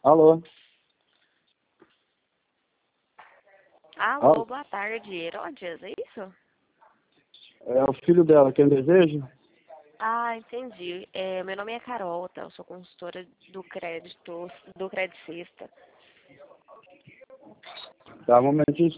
Alô? Alô, boa tarde. Herodes, é isso? É o filho dela, quem deseja? Ah, entendi. Meu nome é Carol, tá? Eu sou consultora do crédito, do Credicista. Tá, um momentinho.